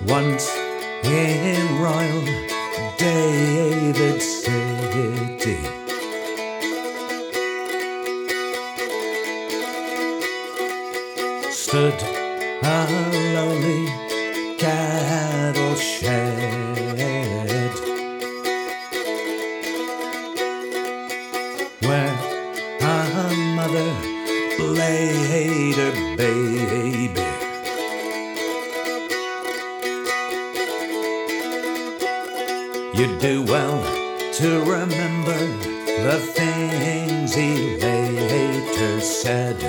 once in Royal David City. Stood a lowly cattle shed, where a mother laid her baby. You'd do well to remember the things he later said.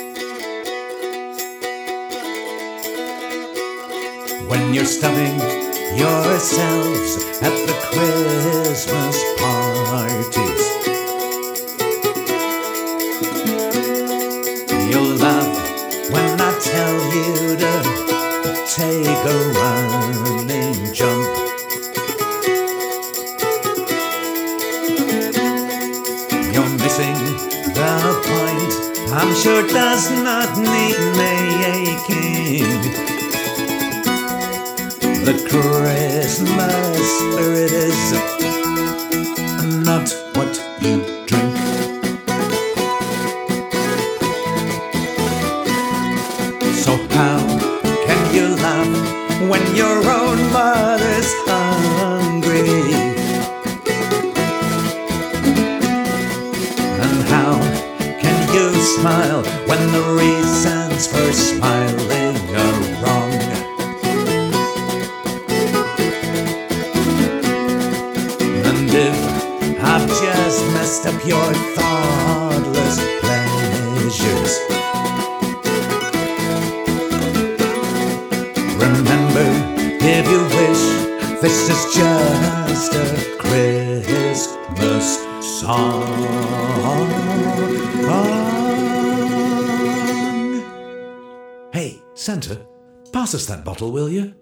When you're stuffing yourselves at the Christmas parties, you'll laugh when I tell you to take a running jump. You're missing the point, I'm sure does not need making. The Christmas spirit is not what you drink. So how can you laugh when your own mother's hungry? And how can you smile when the reasons for smiling are wrong? If I've just messed up your thoughtless pleasures, remember, if you wish, this is just a Christmas song. Hey, Santa, pass us that bottle, will you?